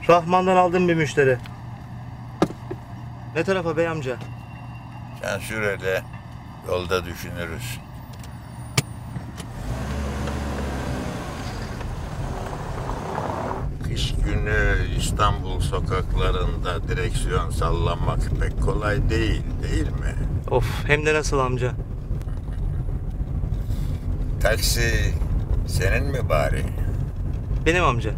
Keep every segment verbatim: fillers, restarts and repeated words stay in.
Rahman'dan aldığım bir müşteri. Ne tarafa bey amca? Sen sür hele, yolda düşünürüz. Kış günü İstanbul sokaklarında direksiyon sallamak pek kolay değil, değil mi? Of, hem de nasıl amca? Taksi senin mi bari? Benim amca.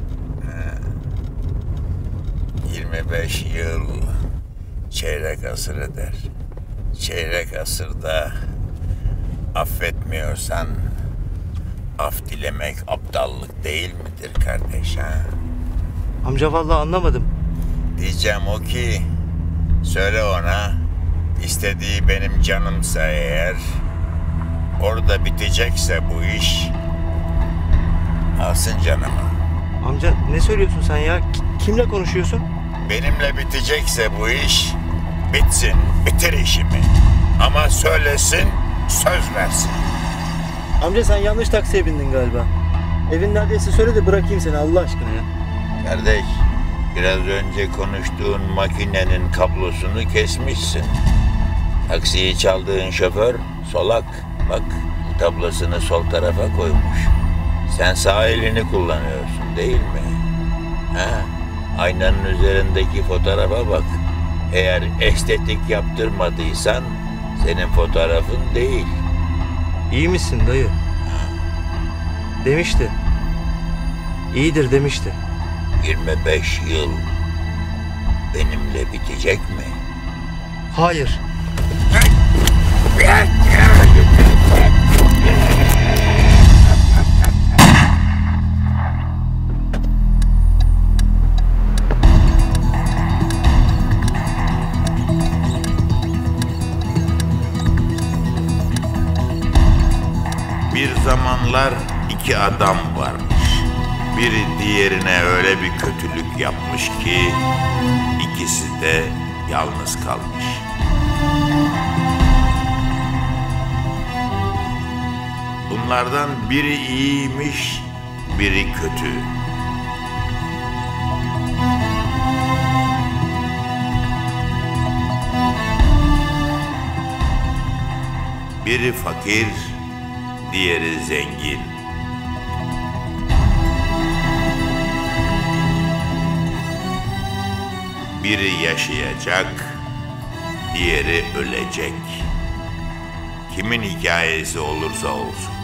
yirmi beş yıl çeyrek asır eder. Çeyrek asırda affetmiyorsan af dilemek aptallık değil midir kardeş ha? Amca vallahi anlamadım. Diyeceğim o ki söyle ona istediği benim canımsa eğer orada bitecekse bu iş alsın canımı. Amca ne söylüyorsun sen ya? K- kimle konuşuyorsun? Benimle bitecekse bu iş bitsin, bitir işimi. Ama söylesin, söz versin. Amca sen yanlış taksiye bindin galiba. Evin neredeyse söyle de bırakayım seni Allah aşkına ya. Kardeş, biraz önce konuştuğun makinenin kablosunu kesmişsin. Taksiyi çaldığın şoför solak. Bak, tablosunu sol tarafa koymuş. Sen sağ elini kullanıyorsun değil mi? Ha? Aynanın üzerindeki fotoğrafa bak. Eğer estetik yaptırmadıysan senin fotoğrafın değil. İyi misin dayı? Demişti. İyidir demişti. yirmi beş yıl benimle bitecek mi? Hayır. Bir zamanlar iki adam varmış. Biri diğerine öyle bir kötülük yapmış ki ikisi de yalnız kalmış. Bunlardan biri iyiymiş, biri kötü. Biri fakir, diğeri zengin. Biri yaşayacak, diğeri ölecek. Kimin hikayesi olursa olsun.